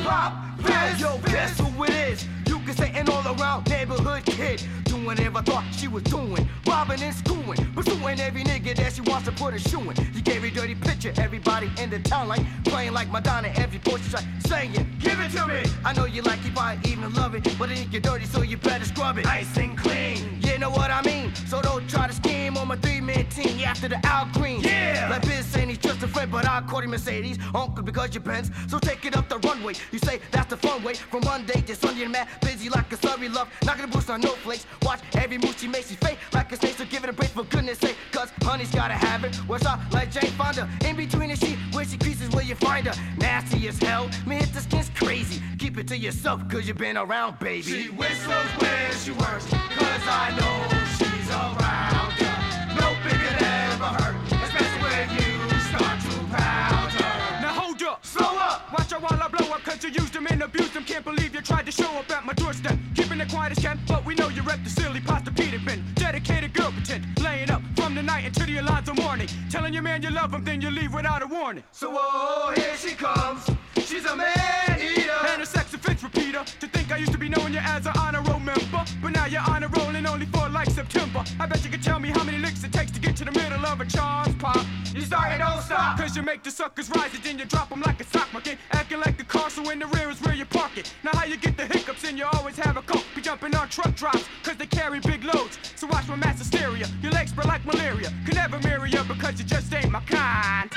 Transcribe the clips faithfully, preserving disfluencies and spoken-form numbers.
pop, fizz. Yo, guess who it is? You can say an all-around neighborhood kid, doing whatever thought she was doing, robbing and screwing, pursuing every nigga that she wants to put a shoe in. You gave a dirty picture, everybody in the town like playing like Madonna. Every voice you try saying, give it to me. I know you like it, probably even love it, but it ain't get dirty, so you better scrub it nice and clean. You know what I mean? So don't try to scheme on my three-man team. You after the Al Green. Yeah. Like Biz saying he's just a friend, but I call him Mercedes, uncle because you're Benz. So take it up the runway. You say that's the fun way. From Monday to Sunday, and mad busy like a sorry love. Not gonna boost on no flakes. Watch every move she makes, she's fake like a snake. So give it a break for goodness sake, cause honey's gotta have it. What's up like Jane Fonda? In between the sheet, where she creases, where you find her. Nasty as hell, man, hit the skin's crazy. Keep it to yourself, cause you've been around, baby. She whistles when she works, cause I know she's around her. No bigger than ever hurt, especially when you start to pound her. Now hold up, slow up, watch out while I blow up, cause you used them and abused them. Can't believe you tried to show up at my doorstep. Keeping it quiet as kept, but we know you rep the silly pasta Peter bin. Dedicated girl pretend, laying up from the night until the alarms of morning. Telling your man you love him, then you leave without a warning. So oh, here she comes, she's a man-eater. And a sex offense repeater. To think I used to be knowing you as an honor roll member, but now you're on a rolling only for like September. I bet you can tell me how many licks it takes to get to the middle of a charge pop. You start and don't stop, cause you make the suckers rise and then you drop them like a sock market. Acting like a car, so in the rear is where you park it. Now how you get the hiccups and you always have a coat. Be jumping on truck drops, cause they carry big loads. So watch my mass hysteria, your legs spread like malaria. Could never marry you because you just ain't my kind.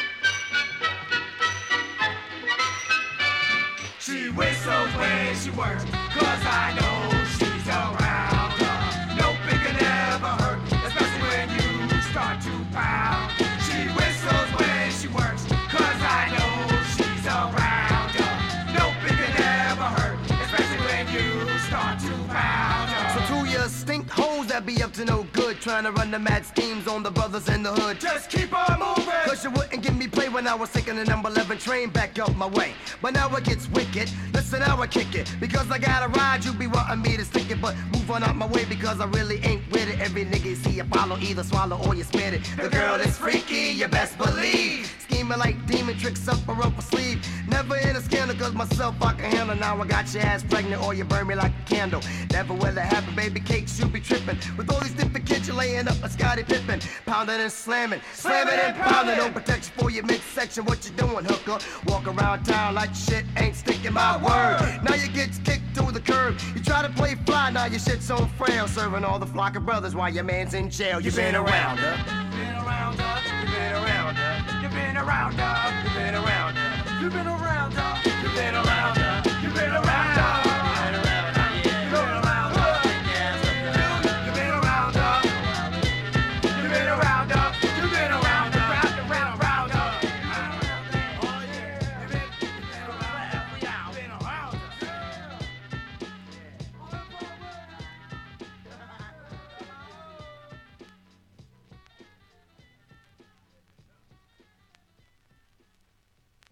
She whistles when she works, cause I know she's around her. No bigger never hurt, especially when you start to pound. She whistles when she works, cause I know she's around her. No bigger never hurt, especially when you start to pound her. So to your stink hoes that be up to no good, trying to run the mad schemes on the brothers in the hood, just keep on moving, cause you wouldn't give me play when I was taking the number eleven train back up my way. But now it gets wicked, listen now I kick it, because I gotta ride, you be wanting me to stick it, but move on out my way because I really ain't with it. Every nigga you see you follow, either swallow or you spit it. The girl is freaky, you best believe, scheming like demon tricks up her upper sleeve. Never in a scandal, cause myself I can handle. Now I got your ass pregnant or you burn me like a candle. Never will it happen, baby cakes, you be tripping, with all these different kids you laying up like Scottie Pippen, pounding and slamming, slamming and pounding. No protection for your midsection, what you doing, hooker? Walk around town like shit ain't sticking, my word. Now you get kicked to the curb, you try to play fly, now your shit's so frail, serving all the flock of brothers while your man's in jail. You been around her, you been around her, you been around her, you been around her, you been around her, you been around her, you been around her.